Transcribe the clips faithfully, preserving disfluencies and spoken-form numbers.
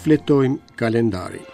fletojmë kalendarin.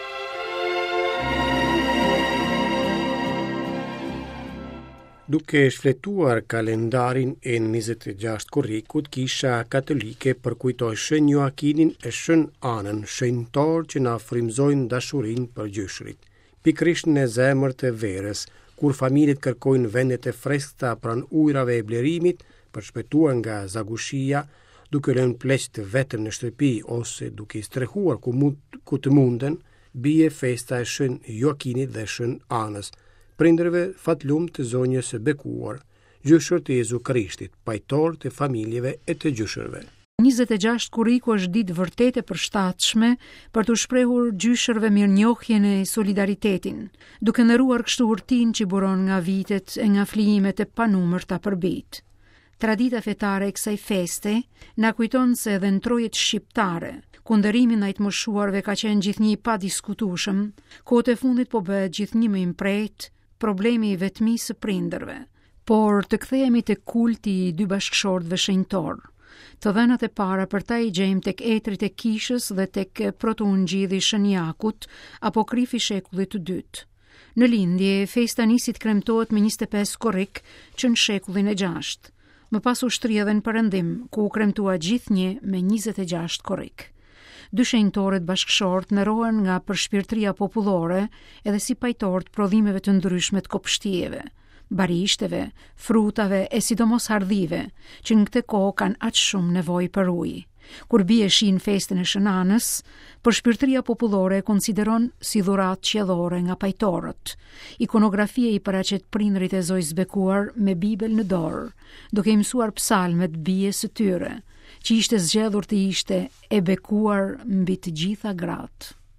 Duke shfletuar kalendarin e njëzet e gjashtë korrikut, Kisha Katolike përkujtoi Shën Joakinin e Shën Anën, shenjtar që na frymëzojnë dashurinë për gjyshrit. Pikërisht në zemër të verës, kur familjet kërkojnë vendet e freskëta pranë ujrave e blerimit për shpëtuar nga zagushia, duke lënë pleqt vetëm në shtëpi ose duke i strehuar ku, mund, ku të munden, bie festa e Shën Joakinit dhe Shën Anës, prindërve fatlum të zonjës së bekuar, gjyshër të Jezu Krishtit, pajtor të familjeve e të gjyshërve. njëzet e gjashtë korriku është ditë vërtet e përshtatshme për të shprehur gjyshërve mirënjohjen e solidaritetin, duke ndëruar kështu urtin që buron nga vitet e nga flijimet e panumërta për bijtë. Tradita fetare e kësaj feste na kujton se edhe në trojet shqiptare, ku ndërimi ndaj të moshuarve ka qenë gjithnjë i padiskutueshëm, kohët e fundit po bëhet gjithnjë më i mprejtë, problemi i vetmisë së prindërve. Por të kthehemi te kulti i dy bashkëshortëve shenjtor. Të dhënat e para për ta i gjejmë tek etrit e Kishës dhe tek protoungjidhi Shën Jakut, apokrifi shekullit të dytë. Në lindje, festa nisi të kremtohet me njëzet e pesë korrik që në shekullin e gjashtë. Më pas u shtri edhe në Perëndim, ku u kremtua gjithnjë me njëzet e gjashtë korrik. Dy shenjtorët bashkëshortë ndërohen nga përshpirtëria popullore edhe si pajtor të prodhimeve të ndryshme të kopshtijeve, barishteve, frutave e sidomos hardhive, që në këtë kohë kanë aq shumë nevojë për ujë. Kur bie shi në festën e Shën Anës, përshpirtëria popullore e konsideron si dhuratë qiellore nga pajtorët. Ikonografia i paraqet prindrit e Zojës bekuar me Bibël në dorë, duke i mësuar psalmet bijes së tyre, që ishte zgjedhur të ishte e bekuar mbi të gjitha gratë.